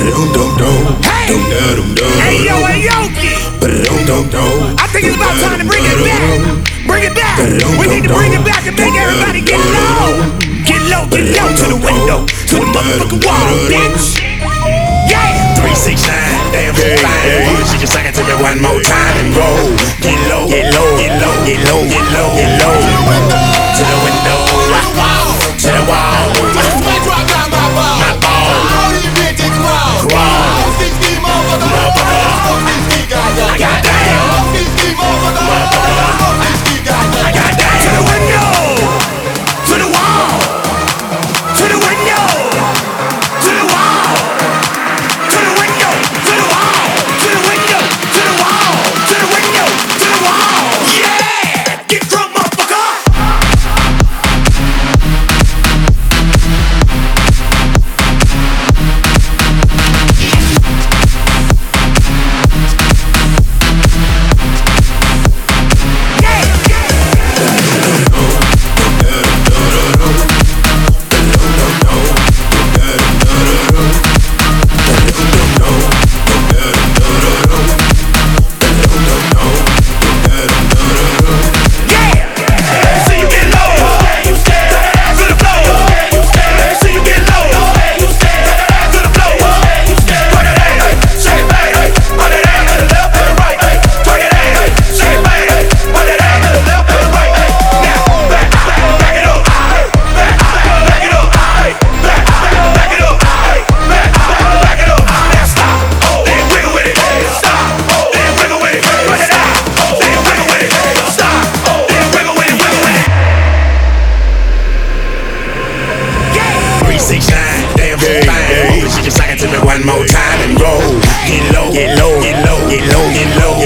Hey! Hey yo, Aoki! I think it's about time to bring it back. Bring it back. We need to bring it back and make everybody get low. Get low to the window, to the motherfucking wall, bitch. Yeah. 369, damn fine. She just suck it to me one more time and roll. Get low, get low, get low, get low, get low, get low. To the window, to the wall. My ball. I got down. I got down. To the window, to the wall, to the window, to the wall, to the window, to the wall, to the window, to the wall, to the window, to the wall. Yeah, get drunk, motherfucker. One more time and roll. Get low, get low, get low, get low, get low.